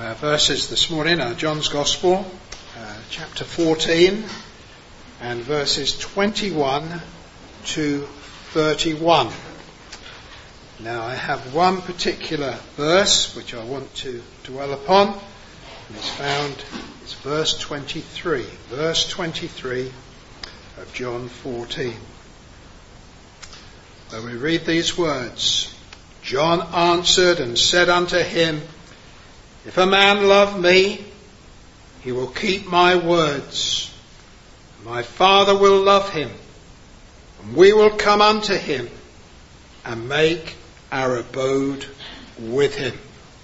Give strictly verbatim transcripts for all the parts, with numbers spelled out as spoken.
Our verses this morning are John's Gospel, uh, chapter fourteen, and verses twenty-one to thirty-one. Now I have one particular verse which I want to dwell upon, and it's found, it's verse twenty-three. Verse twenty-three of John fourteen. Where we read these words, John answered and said unto him, If a man love me, he will keep my words. My Father will love him, and we will come unto him and make our abode with him.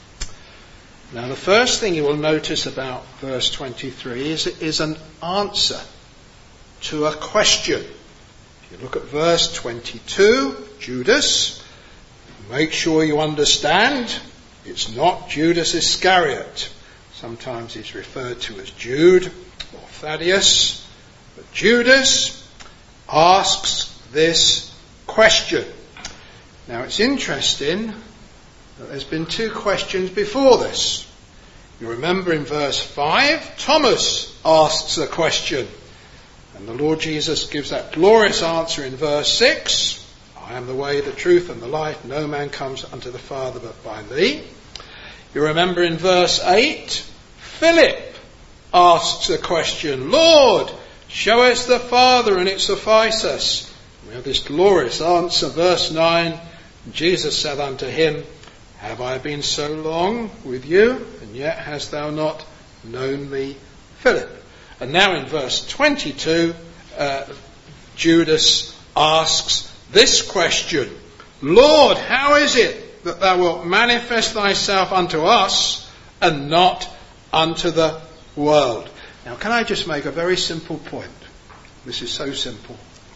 Now the first thing you will notice about verse twenty-three is it is an answer to a question. If you look at verse twenty-two, Judas, make sure you understand it's not Judas Iscariot. Sometimes he's referred to as Jude or Thaddeus. But Judas asks this question. Now it's interesting that there's been two questions before this. You remember in verse five, Thomas asks a question. And the Lord Jesus gives that glorious answer in verse six. I am the way, the truth and the life. No man comes unto the Father but by me. You remember in verse eight, Philip asks a question. Lord, show us the Father and it suffice us. We have this glorious answer, verse nine. Jesus said unto him, Have I been so long with you, and yet hast thou not known me, Philip? And now in verse twenty-two, uh, Judas asks this question, Lord, how is it that thou wilt manifest thyself unto us and not unto the world? Now can I just make a very simple point? This is so simple.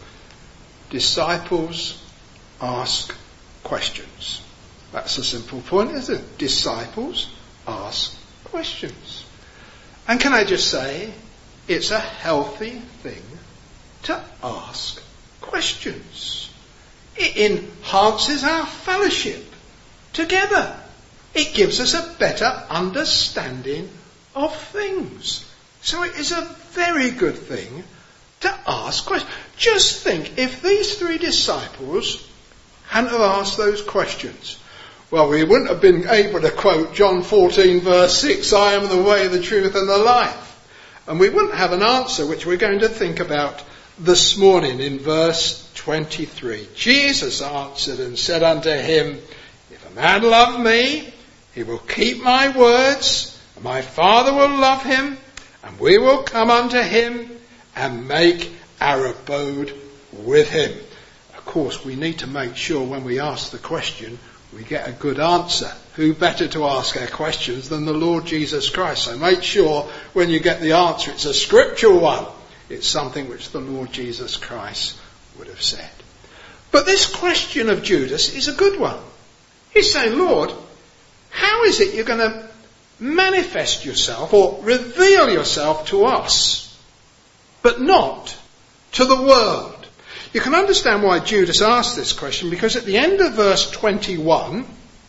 Disciples ask questions. That's a simple point, isn't it? Disciples ask questions. And can I just say, it's a healthy thing to ask questions. It enhances our fellowship together. It gives us a better understanding of things. So it is a very good thing to ask questions. Just think, if these three disciples hadn't have asked those questions, well, we wouldn't have been able to quote John fourteen verse six, I am the way, the truth and the life. And we wouldn't have an answer which we're going to think about this morning in verse twenty-three. Jesus answered and said unto him, If a man love me, he will keep my words, and my Father will love him, and we will come unto him and make our abode with him. Of course, we need to make sure when we ask the question, we get a good answer. Who better to ask our questions than the Lord Jesus Christ? So make sure when you get the answer, it's a scriptural one. It's something which the Lord Jesus Christ would have said. But this question of Judas is a good one. He's saying, Lord, how is it you're going to manifest yourself or reveal yourself to us, but not to the world? You can understand why Judas asked this question, because at the end of verse twenty-one,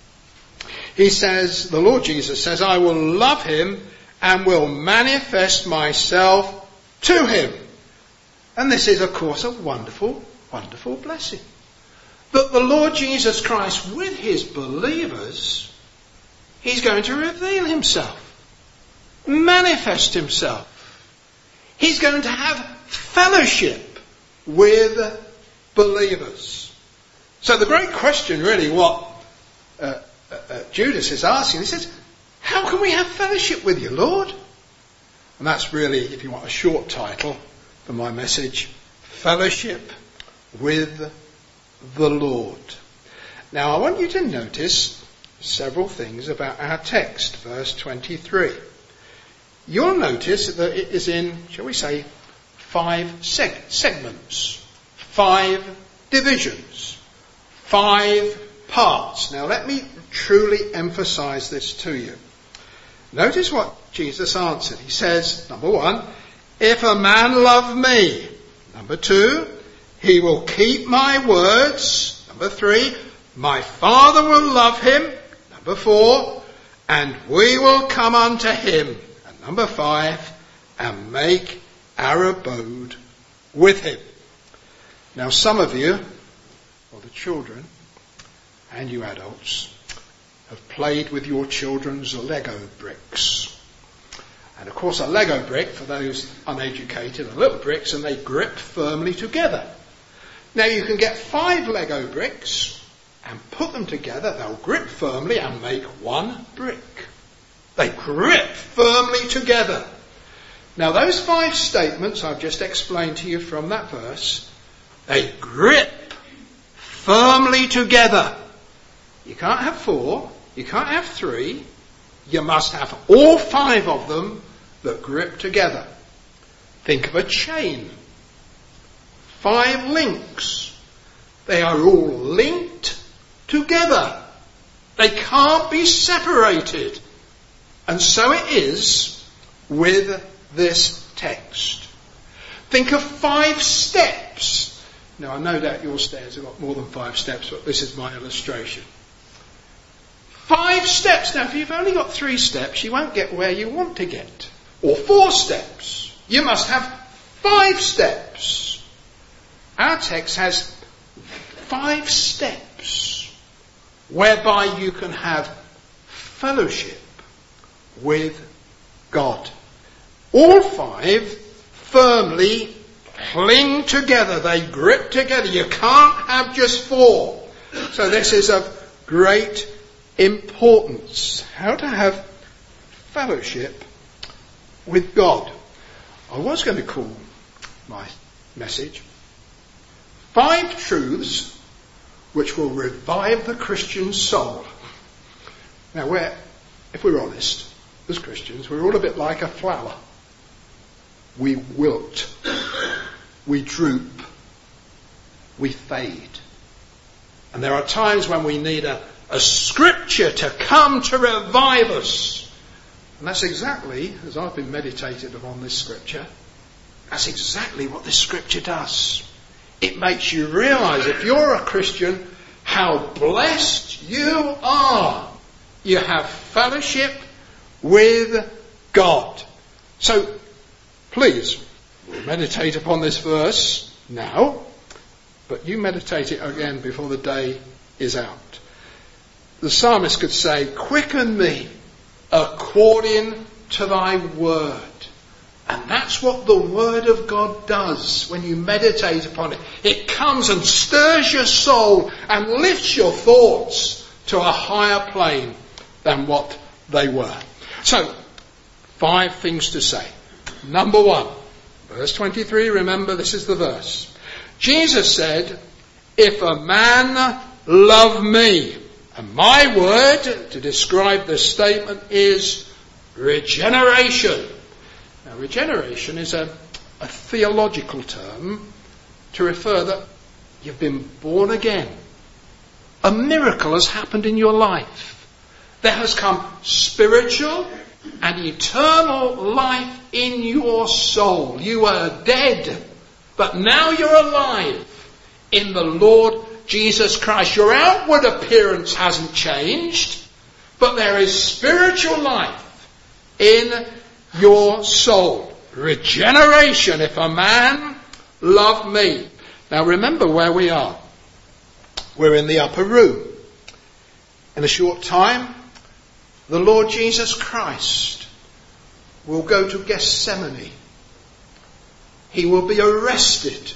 he says, the Lord Jesus says, I will love him and will manifest myself to him. And this is, of course, a wonderful, wonderful blessing. That the Lord Jesus Christ, with his believers, he's going to reveal himself, manifest himself. He's going to have fellowship with believers. So the great question, really, what uh, uh, Judas is asking, he says, how can we have fellowship with you, Lord? And that's really, if you want a short title for my message, Fellowship with the Lord. Now I want you to notice several things about our text, verse twenty-three. You'll notice that it is in, shall we say, five seg- segments, five divisions, five parts. Now let me truly emphasize this to you. Notice what Jesus answered. He says, number one, if a man love me. Number two, he will keep my words. Number three, my Father will love him. Number four, and we will come unto him. And number five, and make our abode with him. Now some of you, or the children, and you adults, have played with your children's Lego bricks. And of course a Lego brick, for those uneducated, are little bricks and they grip firmly together. Now you can get five Lego bricks and put them together, they'll grip firmly and make one brick. They grip firmly together. Now those five statements I've just explained to you from that verse, they grip firmly together. You can't have four, you can't have three, you must have all five of them that grip together. Think of a chain. Five links. They are all linked together. They can't be separated. And so it is with this text. Think of five steps. Now I know that your stairs have got more than five steps, but this is my illustration. Five steps. Now, if you've only got three steps, you won't get where you want to get. Or four steps. You must have five steps. Our text has five steps whereby you can have fellowship with God. All five firmly cling together. They grip together. You can't have just four. So this is of great importance. How to have fellowship with God. I was going to call my message Five Truths Which Will Revive the Christian Soul. Now, we're, if we're honest, as Christians, we're all a bit like a flower. We wilt, we droop, we fade. And there are times when we need a A scripture to come to revive us. And that's exactly, as I've been meditating upon this scripture, that's exactly what this scripture does. It makes you realise, if you're a Christian, how blessed you are. You have fellowship with God. So, please, we'll meditate upon this verse now, but you meditate it again before the day is out. The psalmist could say, quicken me according to thy word. And that's what the word of God does when you meditate upon it. It comes and stirs your soul and lifts your thoughts to a higher plane than what they were. So, five things to say. Number one, verse twenty-three, remember this is the verse. Jesus said, if a man love me, and my word to describe this statement is regeneration. Now, regeneration is a, a theological term to refer that you've been born again. A miracle has happened in your life. There has come spiritual and eternal life in your soul. You were dead, but now you're alive in the Lord Jesus Christ. Your outward appearance hasn't changed, but there is spiritual life in your soul. Regeneration, if a man love me. Now remember where we are. We're in the upper room. In a short time, the Lord Jesus Christ will go to Gethsemane. He will be arrested.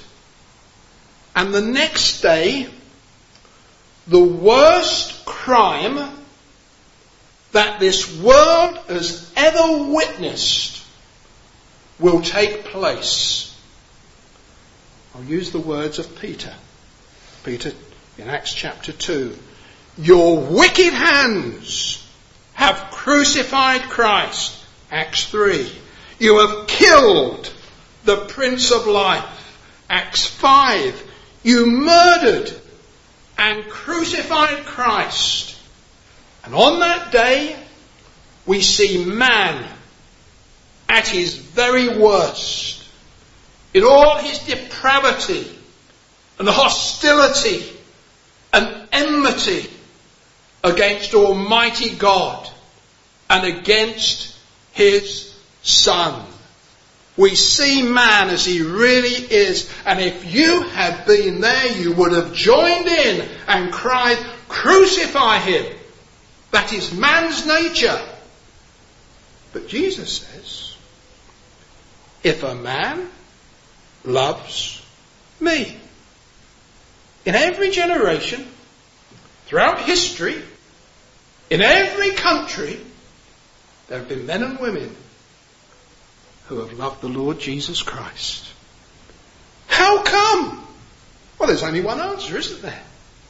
And the next day, the worst crime that this world has ever witnessed will take place. I'll use the words of Peter. Peter in Acts chapter two. Your wicked hands have crucified Christ. Acts three. You have killed the Prince of Life. Acts five. You murdered and crucified Christ. And on that day, we see man at his very worst, in all his depravity and hostility and enmity against Almighty God. and against his Son. We see man as he really is, and if you had been there, you would have joined in and cried, "Crucify him." That is man's nature. But Jesus says, if a man loves me, in every generation, throughout history, in every country, there have been men and women who have loved the Lord Jesus Christ. How come? Well, there's only one answer, isn't there?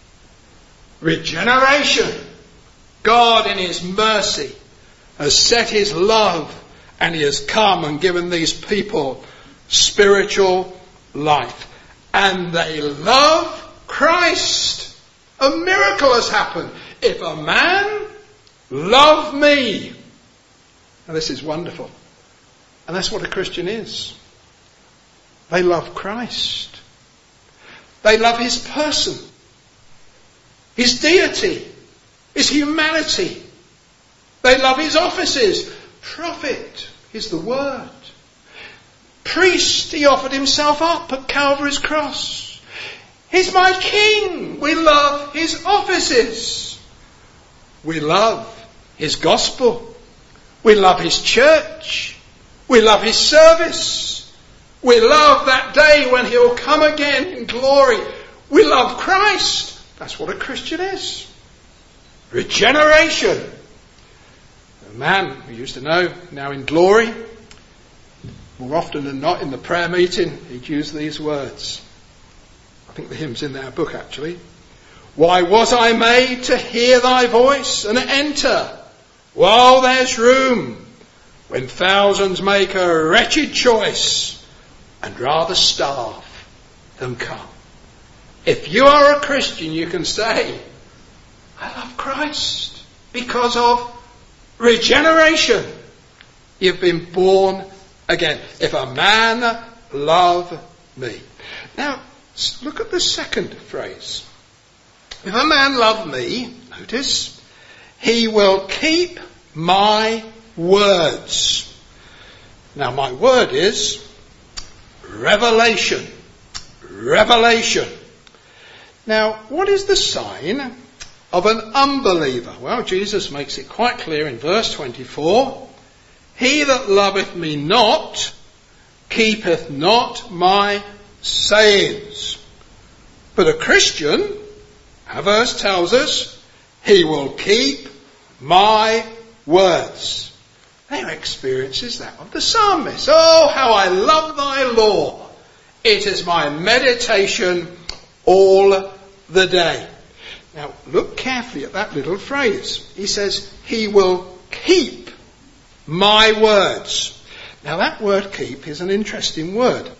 Regeneration. God in his mercy has set his love, and he has come and given these people spiritual life. And they love Christ. A miracle has happened. If a man love me. Now this is wonderful. And that's what a Christian is. They love Christ. They love his person, his deity, his humanity. They love his offices. Prophet is the word. Priest, he offered himself up at Calvary's cross. He's my king. We love his offices. We love his gospel. We love his church. We love his service. We love that day when he'll come again in glory. We love Christ. That's what a Christian is. Regeneration. A man we used to know, now in glory, more often than not in the prayer meeting, he'd use these words. I think the hymn's in our book actually. Why was I made to hear thy voice and enter while there's room, when thousands make a wretched choice and rather starve than come? If you are a Christian, you can say, I love Christ because of regeneration. You've been born again. If a man love me. Now, look at the second phrase. If a man love me, notice, he will keep my words. Now, my word is revelation. Revelation. Now, what is the sign of an unbeliever? Well, Jesus makes it quite clear in verse twenty-four. He that loveth me not, keepeth not my sayings. But a Christian, our verse tells us, he will keep my words. Their experience is that of the psalmist. Oh, how I love thy law. It is my meditation all the day. Now, look carefully at that little phrase. He says, he will keep my words. Now, that word keep is an interesting word.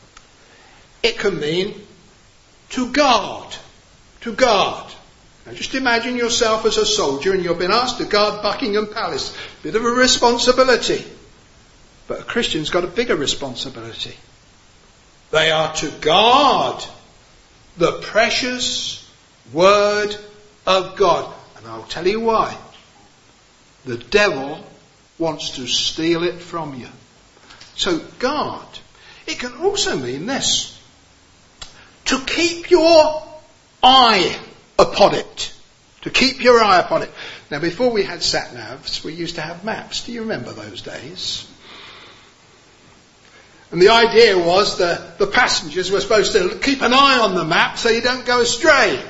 It can mean to guard. To guard. Now, just imagine yourself as a soldier and you've been asked to guard Buckingham Palace. Bit of a responsibility. But a Christian's got a bigger responsibility. They are to guard the precious word of God. And I'll tell you why. The devil wants to steal it from you. So guard. It can also mean this. To keep your eye upon it. To keep your eye upon it. Now, before we had sat-navs, we used to have maps. Do you remember those days? And the idea was that the passengers were supposed to keep an eye on the map so you don't go astray.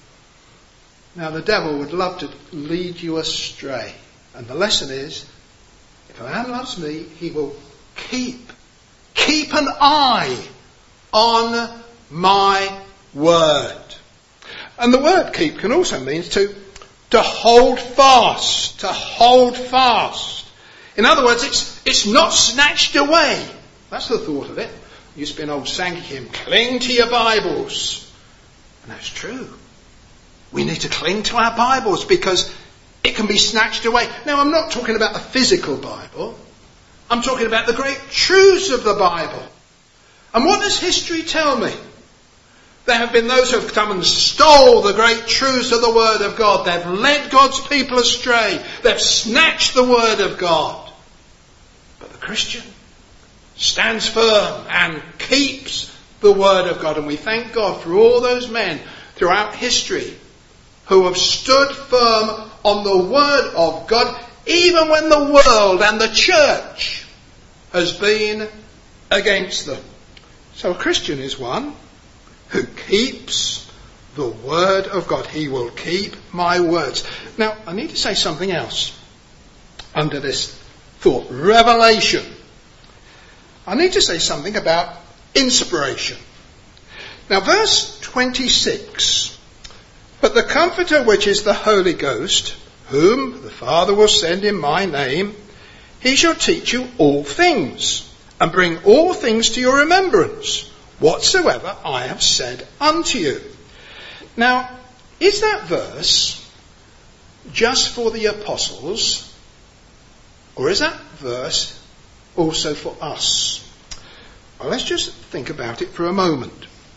Now, the devil would love to lead you astray. And the lesson is, if a man loves me, he will keep, keep an eye on my word. And the word keep can also mean to, to hold fast, to hold fast. In other words, it's, it's not snatched away. That's the thought of it. There used to be an old Sankey hymn, cling to your Bibles. And that's true. We need to cling to our Bibles because it can be snatched away. Now, I'm not talking about a physical Bible. I'm talking about the great truths of the Bible. And what does history tell me? There have been those who have come and stole the great truths of the Word of God. They've led God's people astray. They've snatched the Word of God. But the Christian stands firm and keeps the Word of God. And we thank God for all those men throughout history who have stood firm on the Word of God, even when the world and the church has been against them. So a Christian is one who keeps the Word of God. He will keep my words. Now, I need to say something else under this thought. Revelation. I need to say something about inspiration. Now, verse twenty-six. But the Comforter, which is the Holy Ghost, whom the Father will send in my name, he shall teach you all things, and bring all things to your remembrance, whatsoever I have said unto you. Now, is that verse just for the apostles, or is that verse also for us? Well, let's just think about it for a moment.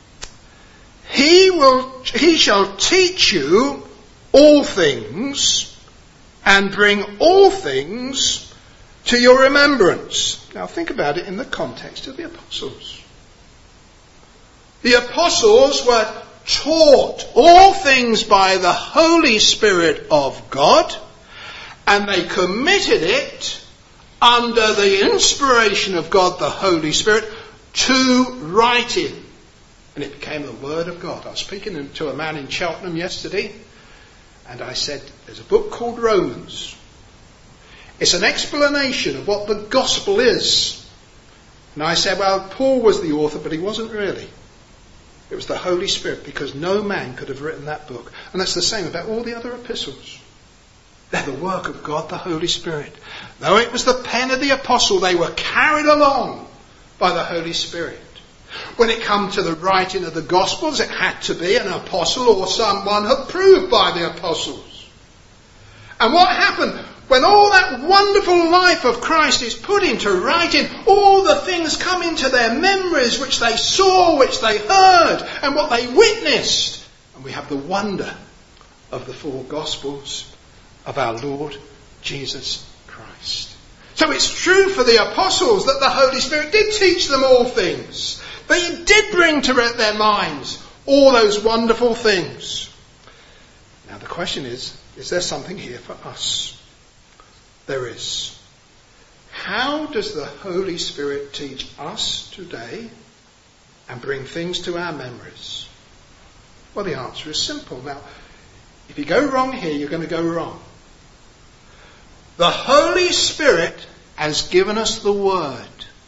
He will, he shall teach you all things, and bring all things to your remembrance. Now think about it in the context of the apostles. The apostles were taught all things by the Holy Spirit of God, and they committed it under the inspiration of God, the Holy Spirit, to writing. And it became the Word of God. I was speaking to a man in Cheltenham yesterday, and I said, there's a book called Romans. It's an explanation of what the gospel is. And I said, well, Paul was the author, but he wasn't really. It was the Holy Spirit, because no man could have written that book. And that's the same about all the other epistles. They're the work of God, the Holy Spirit. Though it was the pen of the apostle, they were carried along by the Holy Spirit. When it came to the writing of the Gospels, it had to be an apostle or someone approved by the apostles. And what happened? When all that wonderful life of Christ is put into writing, all the things come into their memories which they saw, which they heard, and what they witnessed. And we have the wonder of the four Gospels of our Lord Jesus Christ. So it's true for the apostles that the Holy Spirit did teach them all things. They did bring to their minds all those wonderful things. Now the question is, is there something here for us? There is. How does the Holy Spirit teach us today and bring things to our memories? Well, the answer is simple. Now, if you go wrong here, you're going to go wrong. The Holy Spirit has given us the Word.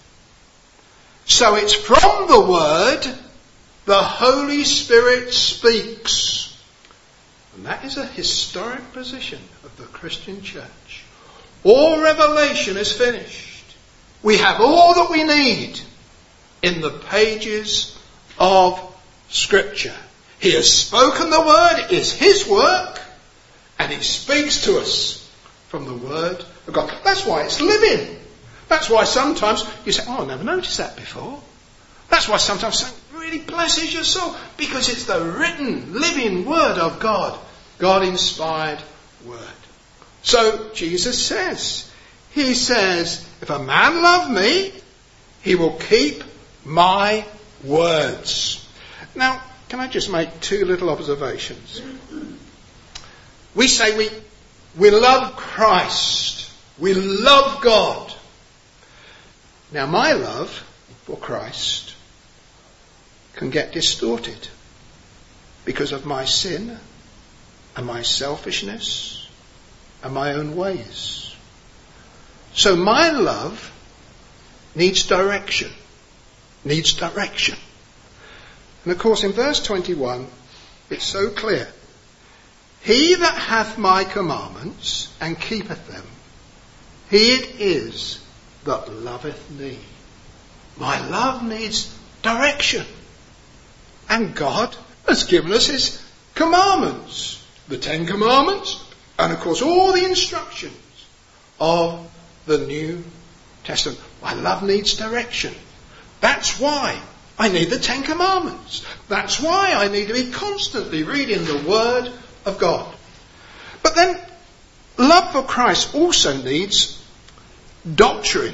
So it's from the Word the Holy Spirit speaks. And that is a historic position of the Christian church. All revelation is finished. We have all that we need in the pages of Scripture. He has spoken the Word, it is His work, and He speaks to us from the Word of God. That's why it's living. That's why sometimes you say, oh, I never noticed that before. That's why sometimes something really blesses your soul, because it's the written, living Word of God. God-inspired Word. So Jesus says, He says, if a man love me, he will keep my words. Now, can I just make two little observations? We say we, we love Christ. We love God. Now, my love for Christ can get distorted because of my sin and my selfishness and my own ways. So my love needs direction. Needs direction. And of course in verse twenty-one, it's so clear. He that hath my commandments and keepeth them, he it is that loveth me. My love needs direction. And God has given us His commandments. The Ten Commandments. And of course all the instructions of the New Testament. My love needs direction. That's why I need the Ten Commandments. That's why I need to be constantly reading the Word of God. But then, love for Christ also needs doctrine.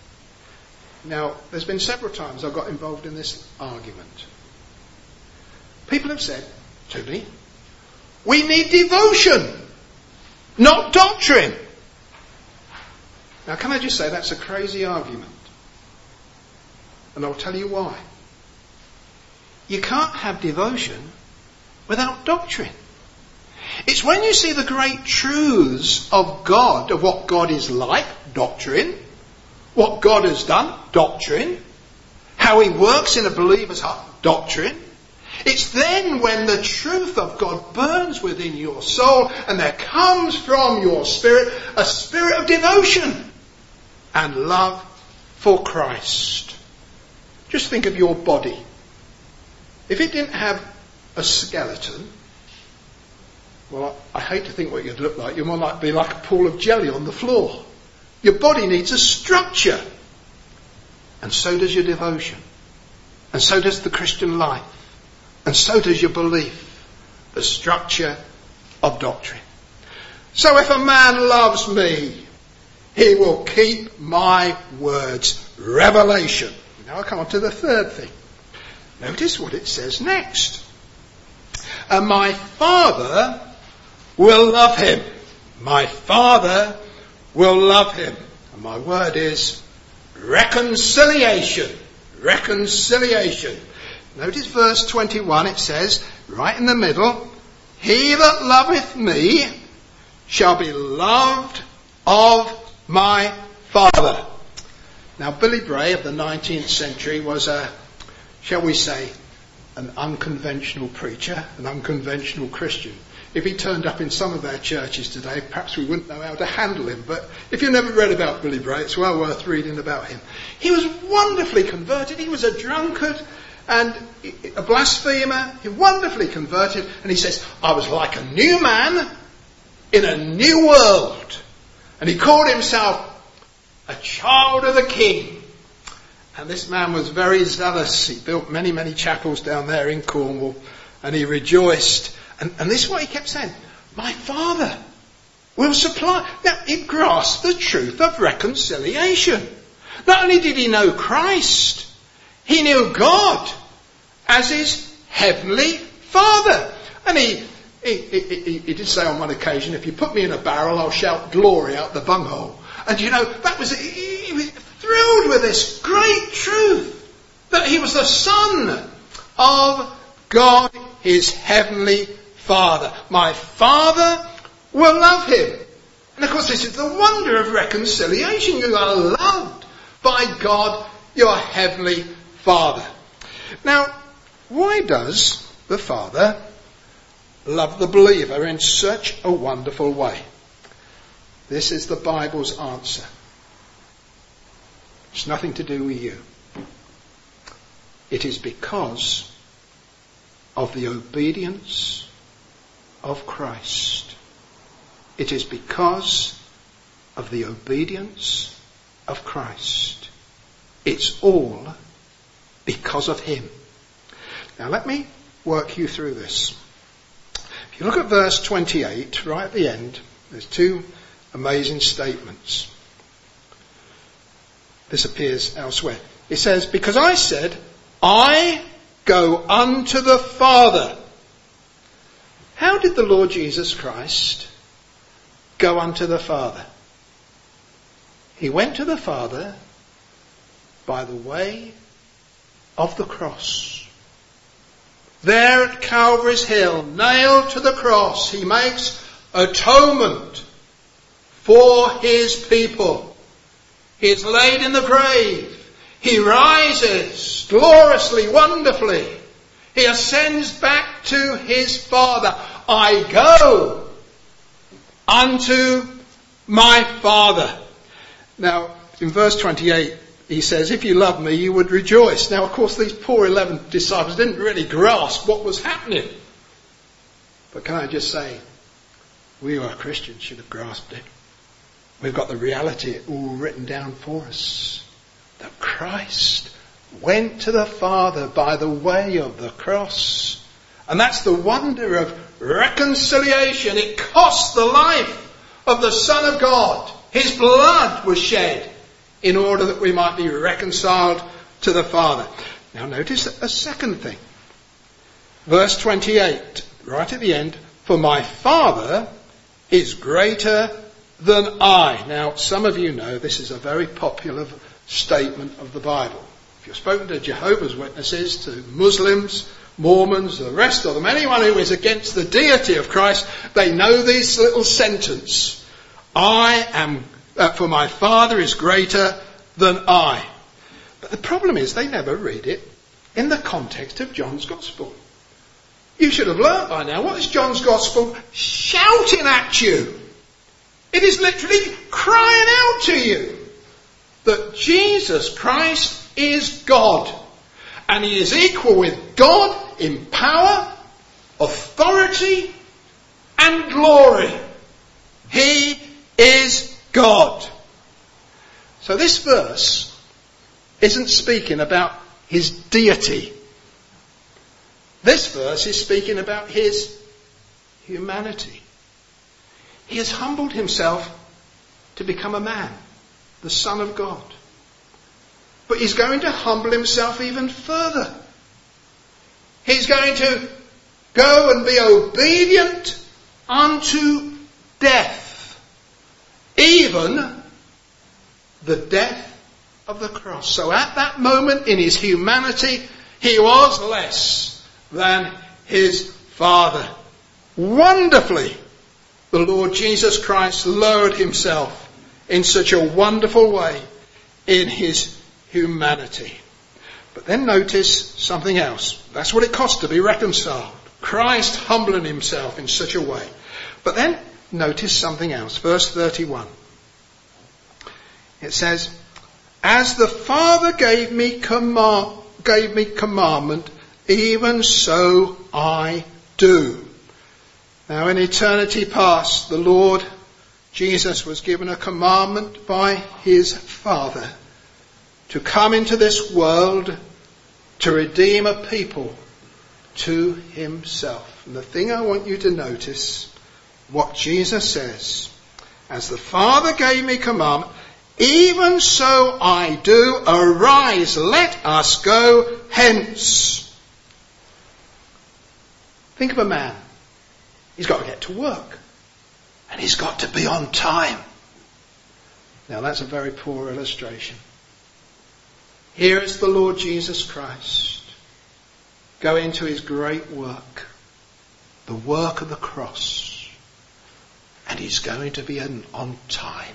Now, there's been several times I've got involved in this argument. People have said to me, we need devotion, not doctrine. Now, can I just say that's a crazy argument? And I'll tell you why. You can't have devotion without doctrine. It's when you see the great truths of God, of what God is like, doctrine, what God has done, doctrine, how he works in a believer's heart, doctrine. It's then when the truth of God burns within your soul and there comes from your spirit a spirit of devotion and love for Christ. Just think of your body. If it didn't have a skeleton, well, I hate to think what you'd look like. You'd more like be like a pool of jelly on the floor. Your body needs a structure. And so does your devotion. And so does the Christian life. And so does your belief. The structure of doctrine. So if a man loves me, he will keep my words. Revelation. Now I come on to the third thing. Notice what it says next. And my Father will love him. My Father will love him. And my word is reconciliation. Reconciliation. Notice verse twenty-one, it says, right in the middle, he that loveth me shall be loved of my Father. Now, Billy Bray of the nineteenth century was a, shall we say, an unconventional preacher, an unconventional Christian. If he turned up in some of our churches today, perhaps we wouldn't know how to handle him. But if you've never read about Billy Bray, it's well worth reading about him. He was wonderfully converted. He was a drunkard and a blasphemer. He wonderfully converted. And he says, I was like a new man in a new world. And he called himself a child of the King. And this man was very zealous. He built many, many chapels down there in Cornwall. And he rejoiced. And, and this is what he kept saying. My Father will supply. Now, he grasped the truth of reconciliation. Not only did he know Christ, he knew God as his heavenly Father. And he, he, he, he, he did say on one occasion, if you put me in a barrel, I'll shout glory out the bunghole. And you know, that was, he, he was thrilled with this great truth that he was the Son of God, his heavenly Father. My Father will love him. And of course this is the wonder of reconciliation. You are loved by God, your heavenly Father. Now, why does the Father love the believer in such a wonderful way? This is the Bible's answer. It's nothing to do with you. It is because of the obedience of Christ. It is because of the obedience of Christ. It's all because of him. Now let me work you through this. If you look at verse twenty-eight, right at the end, there's two amazing statements. This appears elsewhere. It says, because I said, I go unto the Father. How did the Lord Jesus Christ go unto the Father? He went to the Father by the way of the cross. There at Calvary's Hill, nailed to the cross, he makes atonement for his people. He is laid in the grave. He rises gloriously, wonderfully. He ascends back to his Father. I go unto my Father. Now, in verse twenty-eight, he says, if you love me, you would rejoice. Now, of course, these poor eleven disciples didn't really grasp what was happening. But can I just say, we who are Christians should have grasped it. We've got the reality all written down for us. That Christ went to the Father by the way of the cross. And that's the wonder of reconciliation. It cost the life of the Son of God. His blood was shed in order that we might be reconciled to the Father. Now notice a second thing. Verse twenty-eight, right at the end. For my Father is greater than I. Now, some of you know this is a very popular statement of the Bible. If you've spoken to Jehovah's Witnesses, to Muslims, Mormons, the rest of them, anyone who is against the deity of Christ, they know this little sentence. I am, uh, for my Father is greater than I. But the problem is they never read it in the context of John's Gospel. You should have learnt by now. What is John's Gospel shouting at you? It is literally crying out to you that Jesus Christ is God. And he is equal with God in power, authority, and glory. He is God. So this verse isn't speaking about his deity. This verse is speaking about his humanity. He has humbled himself to become a man, the Son of God. But he's going to humble himself even further. He's going to go and be obedient unto death. Even the death of the cross. So at that moment in his humanity, he was less than his Father. Wonderfully, the Lord Jesus Christ lowered himself in such a wonderful way in his humanity. But then notice something else. That's what it cost to be reconciled. Christ humbling himself in such a way. But then notice something else. Verse thirty-one. It says, as the Father gave me command, gave me commandment, even so I do. Now in eternity past, the Lord Jesus was given a commandment by his Father to come into this world to redeem a people to himself. And the thing I want you to notice, what Jesus says, as the Father gave me commandment, even so I do. Arise, let us go hence. Think of a man. He's got to get to work. And he's got to be on time. Now that's a very poor illustration. Here is the Lord Jesus Christ going to his great work. The work of the cross. And he's going to be on time.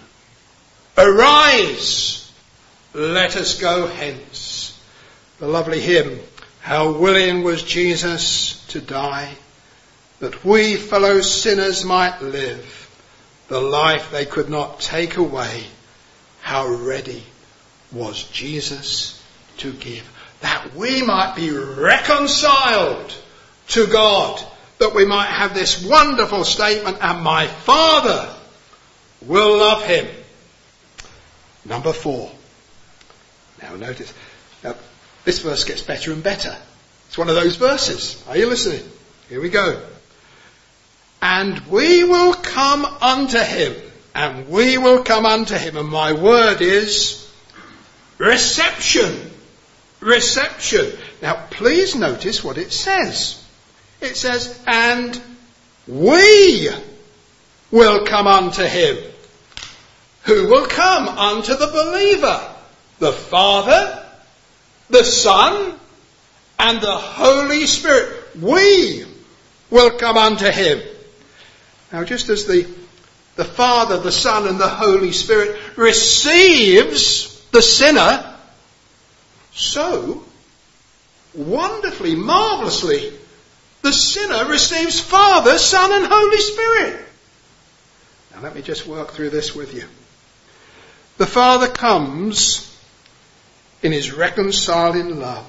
Arise, let us go hence. The lovely hymn, how willing was Jesus to die, that we fellow sinners might live the life they could not take away. How ready was Jesus to give, that we might be reconciled to God, that we might have this wonderful statement, and my Father will love him. Number four. Now notice, now, this verse gets better and better. It's one of those verses. Are you listening? Here we go. And we will come unto him, and we will come unto him. And my word is reception. Reception. Now please notice what it says. It says, and we will come unto him. Who will come unto the believer? The Father, the Son, and the Holy Spirit. We will come unto him. Now just as the, the Father, the Son, and the Holy Spirit receives the sinner, so wonderfully, marvellously, the sinner receives Father, Son, and Holy Spirit. Now let me just work through this with you. The Father comes in his reconciling love.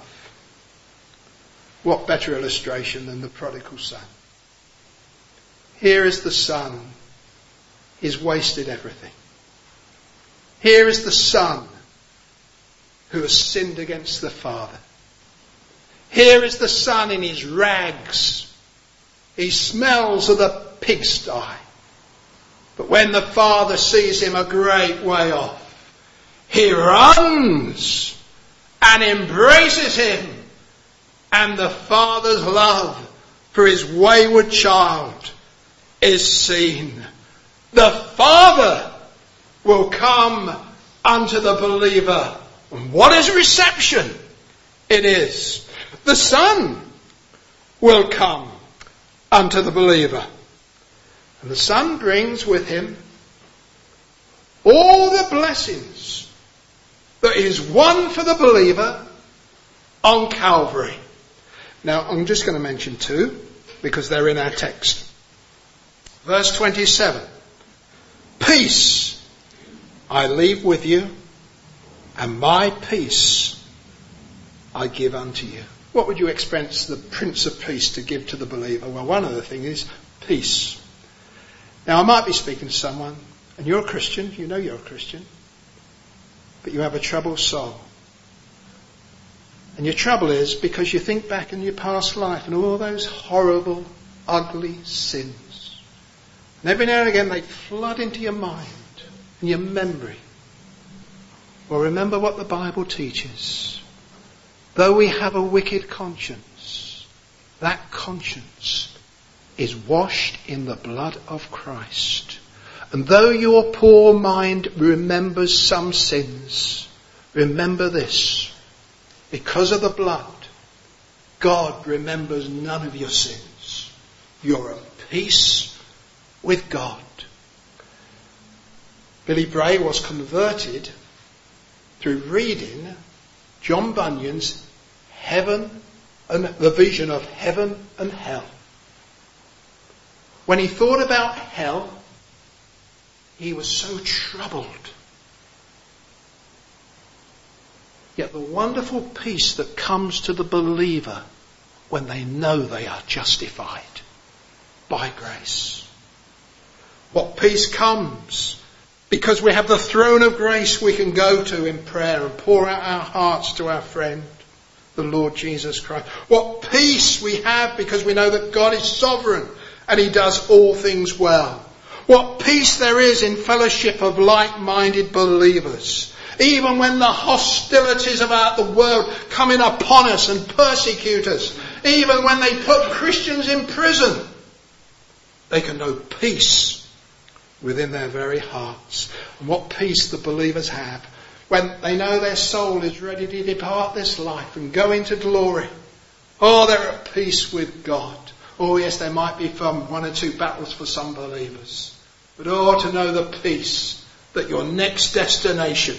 What better illustration than the prodigal son? Here is the Son. He's wasted everything. Here is the Son. who has sinned against the Father. Here is the Son in his rags. He smells of the pigsty. But when the Father sees him a great way off, he runs and embraces him. And the Father's love for his wayward child is seen. The Father will come unto the believer. And what is reception? It is. The Son will come unto the believer. And the Son brings with him all the blessings that is won for the believer on Calvary. Now, I'm just going to mention two, because they're in our text. Verse twenty-seven. Peace I leave with you, and my peace I give unto you. What would you expect the Prince of Peace to give to the believer? Well, one of the things is peace. Now, I might be speaking to someone, and you're a Christian, you know you're a Christian, but you have a troubled soul. And your trouble is because you think back in your past life and all those horrible, ugly sins. And every now and again they flood into your mind and your memory. Well, remember what the Bible teaches. Though we have a wicked conscience, that conscience is washed in the blood of Christ. And though your poor mind remembers some sins, remember this. Because of the blood, God remembers none of your sins. You're at peace with God. Billy Bray was converted through reading John Bunyan's Heaven and the vision of heaven and hell. When he thought about hell, he was so troubled. Yet the wonderful peace that comes to the believer when they know they are justified by grace. What peace comes because we have the throne of grace we can go to in prayer and pour out our hearts to our friend, the Lord Jesus Christ. What peace we have because we know that God is sovereign and he does all things well. What peace there is in fellowship of like-minded believers. Even when the hostilities about the world come in upon us and persecute us. Even when they put Christians in prison. They can know peace within their very hearts. And what peace the believers have when they know their soul is ready to depart this life and go into glory. Oh, they're at peace with God. Oh, yes, there might be from one or two battles for some believers. But oh, to know the peace that your next destination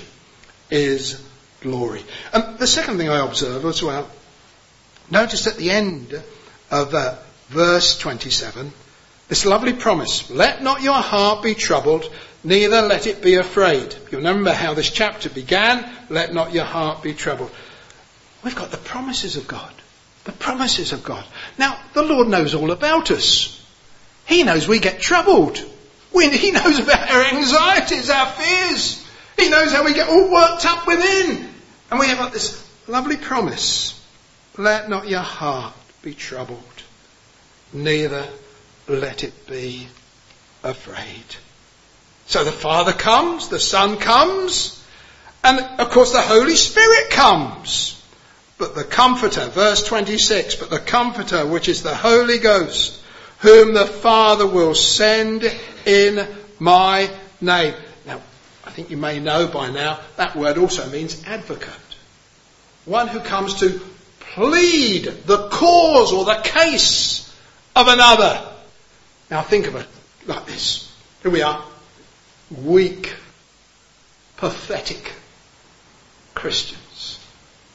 is glory. And the second thing I observe as well, notice at the end of uh, verse twenty-seven, this lovely promise, let not your heart be troubled, neither let it be afraid. You'll remember how this chapter began, let not your heart be troubled. We've got the promises of God. The promises of God. Now, the Lord knows all about us. He knows we get troubled. We, he knows about our anxieties, our fears. He knows how we get all worked up within. And we have got this lovely promise. Let not your heart be troubled, neither let it be afraid. So the Father comes, the Son comes, and of course the Holy Spirit comes. But the Comforter, verse twenty-six, but the Comforter, which is the Holy Ghost, whom the Father will send in my name. Now, I think you may know by now, that word also means advocate. One who comes to plead the cause or the case of another. Now think of it like this. Here we are. Weak, pathetic Christians.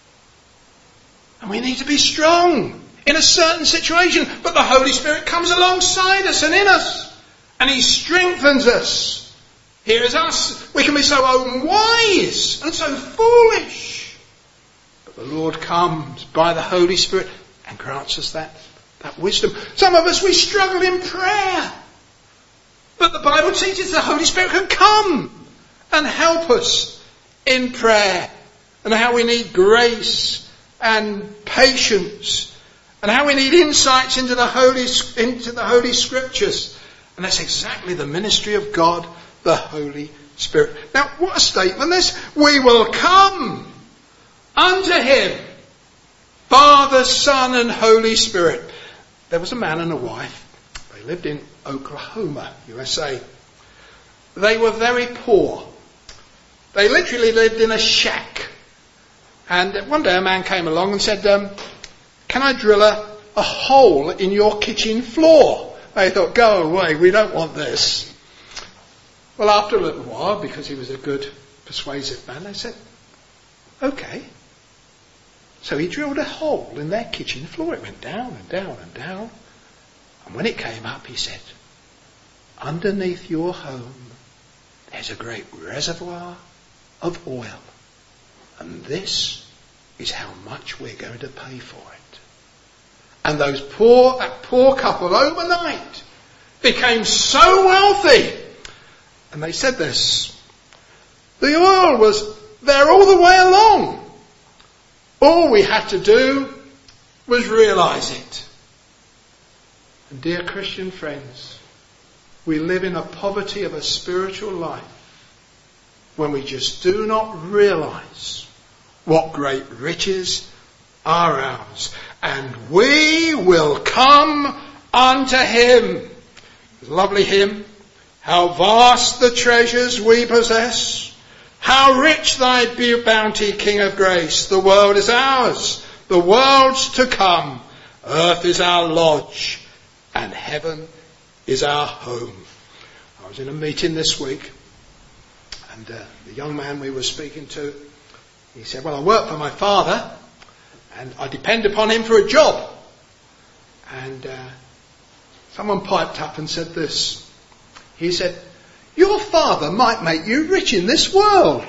And we need to be strong in a certain situation. But the Holy Spirit comes alongside us and in us. And he strengthens us. Here is us. We can be so unwise and so foolish. But the Lord comes by the Holy Spirit and grants us that, that wisdom. Some of us, we struggle in prayer. But the Bible teaches the Holy Spirit can come and help us in prayer. and how we need grace and patience, and how we need insights into the Holy, into the Holy Scriptures. And that's exactly the ministry of God, the Holy Spirit. Now, what a statement this. We will come unto him, Father, Son and Holy Spirit. There was a man and a wife. They lived in Oklahoma, U S A. They were very poor. They literally lived in a shack. And one day a man came along and said, um, can I drill a, a hole in your kitchen floor? They thought, go away, we don't want this. Well, after a little while, because he was a good, persuasive man, they said, okay. So he drilled a hole in their kitchen floor. It went down and down and down. And when it came up, he said, underneath your home, there's a great reservoir of oil. And this is how much we're going to pay for it. And those poor, that poor couple overnight became so wealthy. And they said this, the oil was there all the way along. All we had to do was realise it. And dear Christian friends, we live in a poverty of a spiritual life when we just do not realise what great riches are ours. And we will come unto him. There's a lovely hymn. How vast the treasures we possess. How rich thy bounty, King of grace. The world is ours. The world's to come. Earth is our lodge. And heaven is our home. I was in a meeting this week. And uh, the young man we were speaking to, he said, well, I work for my father. And I depend upon him for a job. And uh, someone piped up and said this. He said, your father might make you rich in this world.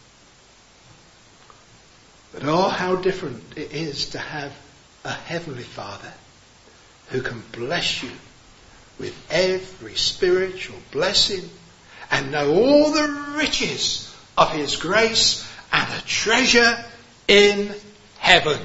But oh, how different it is to have a heavenly Father who can bless you with every spiritual blessing and know all the riches of his grace and a treasure in heaven.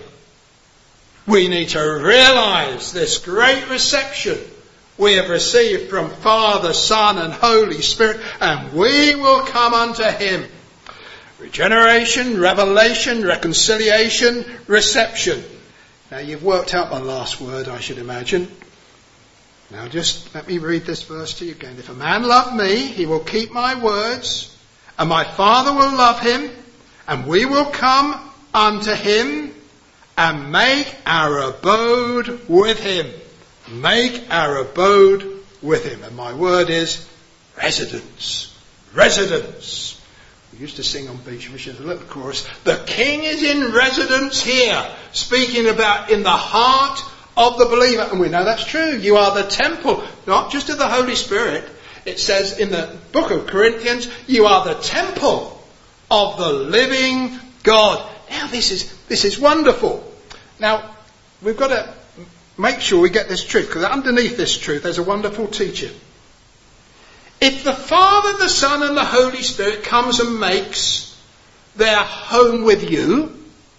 We need to realise this great reception we have received from Father, Son and Holy Spirit, and we will come unto him. Regeneration, revelation, reconciliation, reception. Now you've worked out my last word, I should imagine. Now just let me read this verse to you again. If a man love me, he will keep my words, and my Father will love him, and we will come unto him and make our abode with him. Make our abode with him. And my word is residence. Residence. We used to sing on Beach Mission, a little chorus. The King is in residence here. Speaking about in the heart of the believer. And we know that's true. You are the temple, not just of the Holy Spirit. It says in the book of Corinthians, you are the temple of the living God. Now this is, this is wonderful. Now, we've got to make sure we get this truth, because underneath this truth there's a wonderful teaching. If the Father, the Son and the Holy Spirit comes and makes their home with you,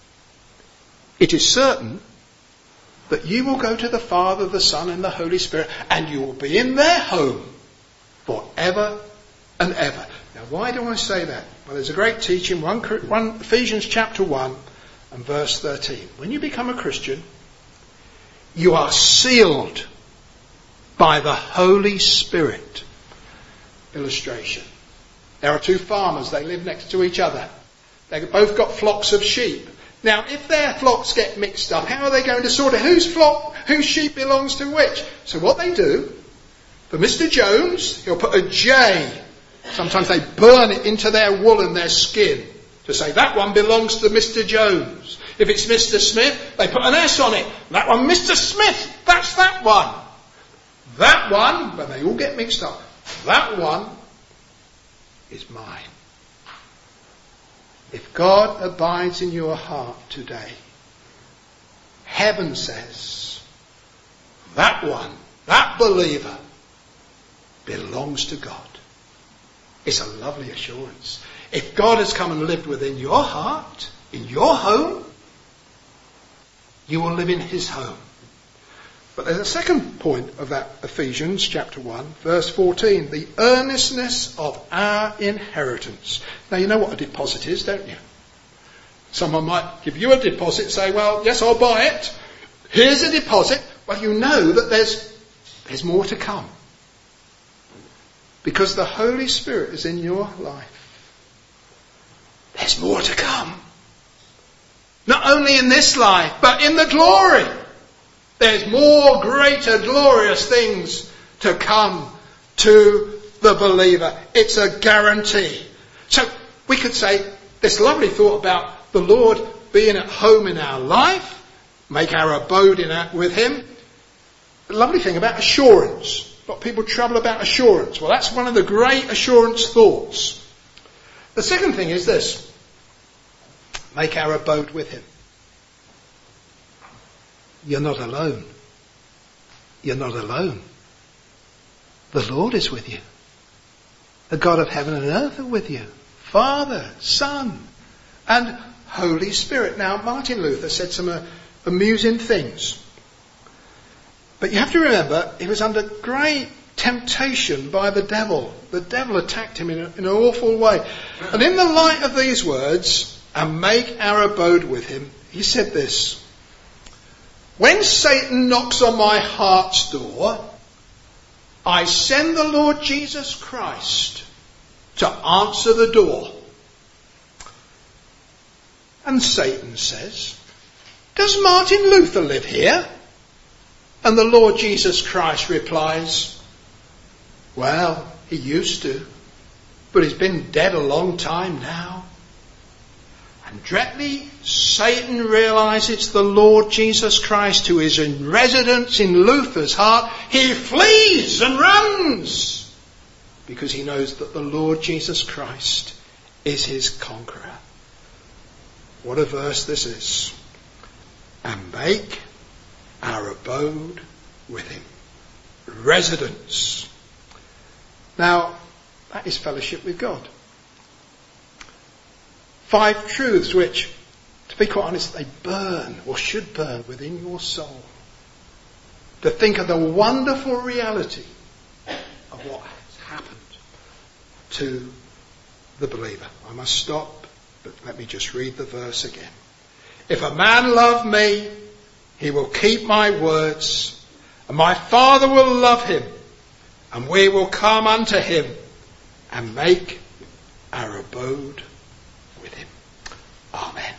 it is certain that you will go to the Father, the Son and the Holy Spirit, and you will be in their home forever and ever. Now why do I say that? Well, there's a great teaching, one, one, Ephesians chapter one and verse thirteen. When you become a Christian, you are sealed by the Holy Spirit. Illustration. There are two farmers. They live next to each other. They've both got flocks of sheep. Now, if their flocks get mixed up, how are they going to sort out whose flock, whose sheep belongs to which? So what they do, for Mister Jones, he'll put a J. Sometimes they burn it into their wool and their skin to say that one belongs to Mister Jones. If it's Mister Smith, they put an S on it. That one, Mister Smith, that's that one. That one, but they all get mixed up. That one is mine. If God abides in your heart today, heaven says, that one, that believer, belongs to God. It's a lovely assurance. If God has come and lived within your heart, in your home, you will live in his home. But there's a second point of that Ephesians chapter one, verse fourteen, the earnestness of our inheritance. Now you know what a deposit is, don't you? Someone might give you a deposit, say, well, yes, I'll buy it. Here's a deposit. Well, you know that there's, there's more to come. Because the Holy Spirit is in your life. There's more to come. Not only in this life, but in the glory. There's more greater, glorious things to come to the believer. It's a guarantee. So we could say this lovely thought about the Lord being at home in our life, make our abode in our, with him. The lovely thing about assurance. A lot of people trouble about assurance. Well, that's one of the great assurance thoughts. The second thing is this. Make our abode with him. You're not alone. You're not alone. The Lord is with you. The God of heaven and earth are with you. Father, Son, and Holy Spirit. Now, Martin Luther said some uh, amusing things. But you have to remember, he was under great temptation by the devil. The devil attacked him in, a, in an awful way. And in the light of these words, and make our abode with him, he said this. When Satan knocks on my heart's door, I send the Lord Jesus Christ to answer the door. And Satan says, does Martin Luther live here? And the Lord Jesus Christ replies, well, he used to, but he's been dead a long time now. And directly Satan realizes it's the Lord Jesus Christ who is in residence in Luther's heart. He flees and runs because he knows that the Lord Jesus Christ is his conqueror. What a verse this is. And make our abode with him. Residence. Now, that is fellowship with God. Five truths which, to be quite honest, they burn or should burn within your soul. To think of the wonderful reality of what has happened to the believer. I must stop, but let me just read the verse again. If a man love me, he will keep my words, and my Father will love him, and we will come unto him and make our abode with him. Amen.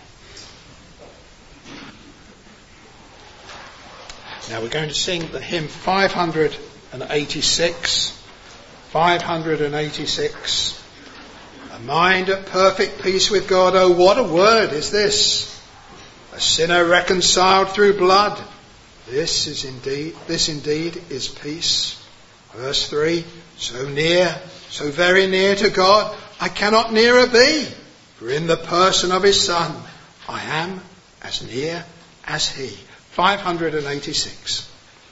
Now we're going to sing the hymn five hundred eighty-six. five hundred eighty-six. A mind at perfect peace with God. Oh, what a word is this. A sinner reconciled through blood. This is indeed, this indeed is peace. Verse three. So near, so very near to God, I cannot nearer be. For in the person of his Son, I am as near as he. five hundred eighty-six.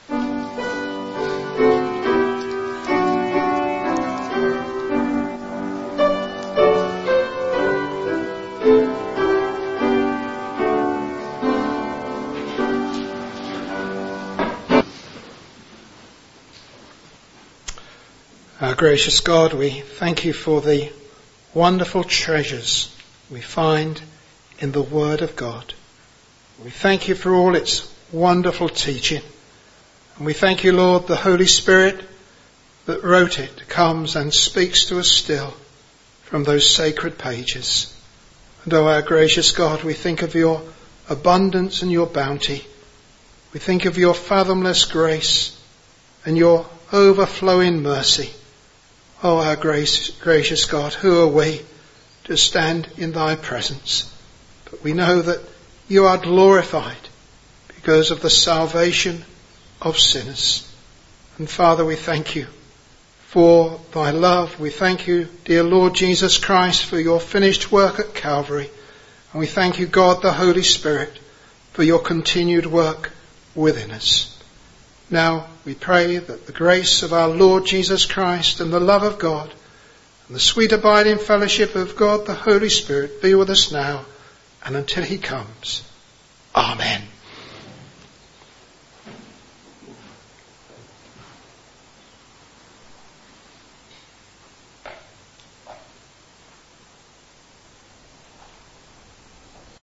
Our gracious God, we thank you for the wonderful treasures we find in the Word of God. We thank you for all its wonderful teaching. And we thank you, Lord, the Holy Spirit that wrote it comes and speaks to us still from those sacred pages. And oh, our gracious God, we think of your abundance and your bounty. We think of your fathomless grace and your overflowing mercy. Oh, our grace, gracious God, who are we to stand in thy presence? But we know that you are glorified because of the salvation of sinners. And Father, we thank you for thy love. We thank you, dear Lord Jesus Christ, for your finished work at Calvary. And we thank you, God, the Holy Spirit, for your continued work within us. Now we pray that the grace of our Lord Jesus Christ and the love of God And the sweet abiding fellowship of God, the Holy Spirit, be with us now and until he comes. Amen.